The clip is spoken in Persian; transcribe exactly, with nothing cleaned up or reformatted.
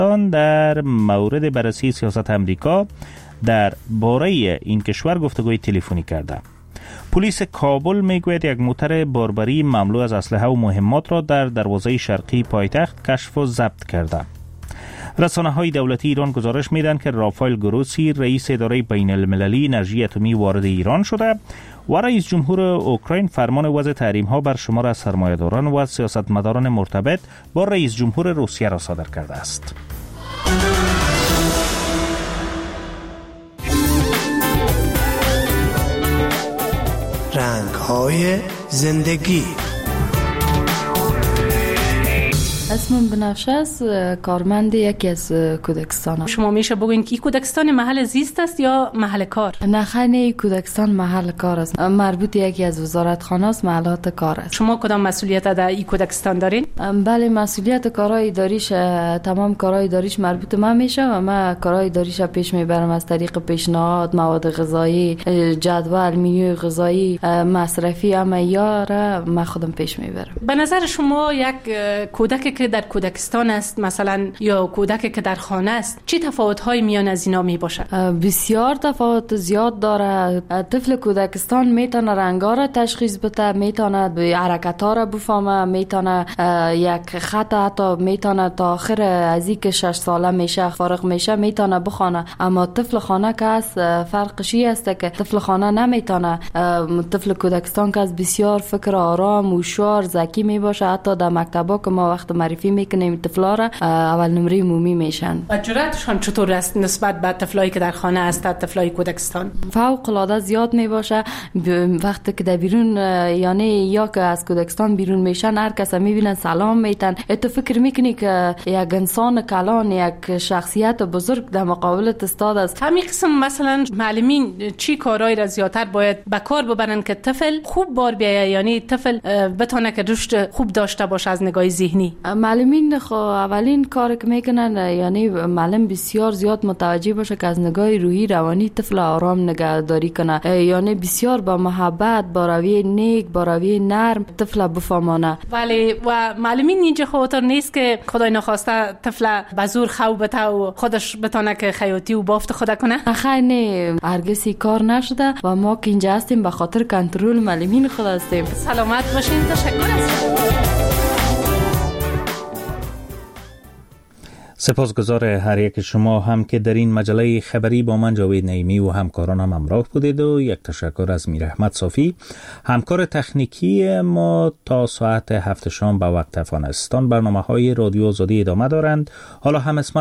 در مورد بررسی سیاست امریکا در باره این کشور گفتگوی تلفنی کرده. پلیس کابل میگوید یک موتر باربری مملو از اسلحه و مهمات را در دروازه شرقی پایتخت کشف و ضبط کرده. رسانه‌های دولتی ایران گزارش میدن که رافائل گروسی رئیس اداره بین المللی انرژی اتمی وارد ایران شده و رئیس جمهور اوکراین فرمان وضع تحریم‌ها بر شمار از سرمایه‌داران و سیاستمداران مرتبط با رئیس جمهور روسیه را صادر کرده است. رنگ‌های زندگی. اسمم بنفشه است، کارمند یکی از کودکستان. شما میشه بگوین که این کودکستان محل زیست است یا محل کار؟ نه خیلی این کودکستان محل کار است، مربوط یکی از وزارتخانه است، محلات کار است. شما کدام مسئولیت در این کودکستان دارین؟ بله، مسئولیت کارهای اداریش، تمام کارهای اداریش مربوط من میشه و من کارهای اداریش پیش میبرم از طریق پیشنهاد، مواد غذایی، جدول منوی غذایی، مصرفی، همه یاره من خودم پیش میبرم. به نظر شما یک کودک که در کودکستان است مثلا یا کودکی که در خانه است چه تفاوت‌های میان از اینا می باشد؟ بسیار تفاوت زیاد داره. طفل کودکستان میتونه رنگا را تشخیص بده، میتونه حرکت‌ها را بفهمه، میتونه یک خط حتی میتونه تا آخر از این که شش ساله میشه فارغ میشه میتونه بخونه. اما طفل خانه که است فرقش این است که طفل خانه نمیتونه. طفل کودکستان که از بسیار فکر آرام و هوشیار ذکی می باشه. حتی در مکتبا که ما وقت معرفی میکنیم طفلا را اول نمره عمومی میشن. و جرأتشان چطور است نسبت به طفلایی که در خانه هستند، طفلای کودکستان؟ فوق العاده زیاد میباشه. وقتی که در بیرون یعنی یا که از کودکستان بیرون میشن هر کس میبینن سلام میتن. تو فکر میکنی که یک انسان کلان، یک شخصیت بزرگ در مقابل استاد است. همین قسم مثلا معلمین چی کارهای را زیاتر باید به کار ببرن که طفل خوب بار بیایه، یعنی طفل بتونه که رشد خوب داشته باشه از نگاه ذهنی؟ معلمین خو اولین کار که میکنن یعنی معلم بسیار زیاد متوجه باشه که از نگاه روحی روانی طفل آرام نگهداری کنه، یعنی بسیار با محبت، با رویه نیک، با رویه نرم طفل بفهمانه. ولی و معلمین اینجا خاطر نیست که خدای نخواسته طفل به زور خو بته و خودش بتونه که خیاطی و بافت خود کنه؟ خیلی هرگز کار نشده و ما که اینجا هستیم به خاطر کنترل معلمین خود هستیم. سلامت باشین. تشکر از سپاسگزار هر یک شما هم که در این مجله خبری با من جاوید نعیمی و همکارانم همراه بودید و یک تشکر از میر احمد صافی همکار تکنیکی ما. تا ساعت هفت شام به وقت افغانستان برنامه های رادیو آزادی ادامه دارند. حالا هم اسم